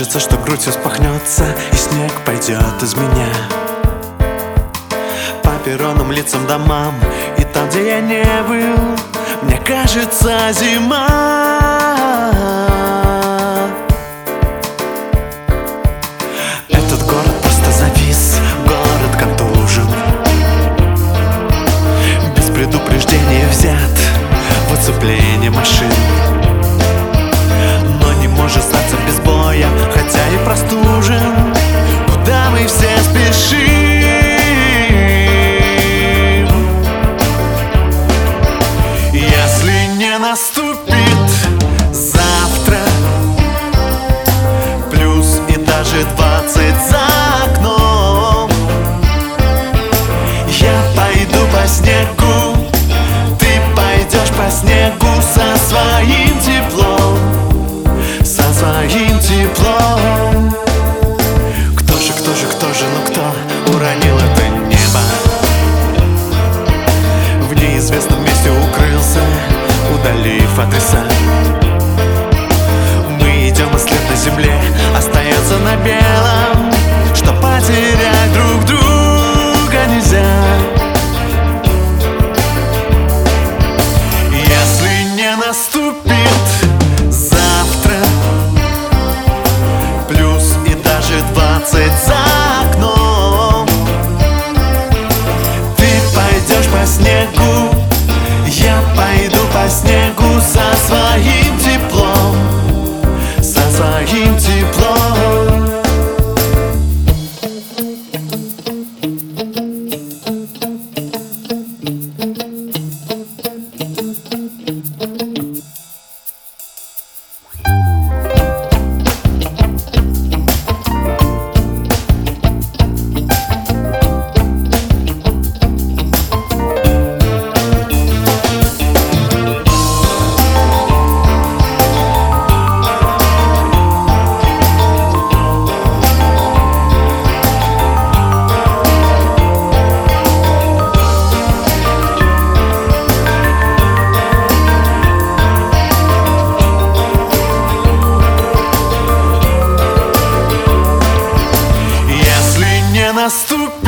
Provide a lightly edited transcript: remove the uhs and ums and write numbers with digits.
кажется, что грудь распахнется и снег пойдет из меня. По перронам, лицам, домам, и там, где я не был, мне кажется, зима. Этот город просто завис, город контужен, без предупреждения взят в оцепление машин, но не может статься без боя, хотя и простужен. Куда мы все спешим? Если не наступит завтра плюс и даже 20 за окном, я пойду по снегу, ты пойдешь по снегу со своим теплом, со своим теплом. Кто же, ну кто уронил это небо? В неизвестном месте укрылся, удалив адреса. Мы идем, и след на земле остается на белом, что потерять друг друга нельзя. Если не наступит завтра плюс и даже 20 за окном, ты пойдешь по снегу, я пойду по снегу со своим теплом, со своим теплом. Наступит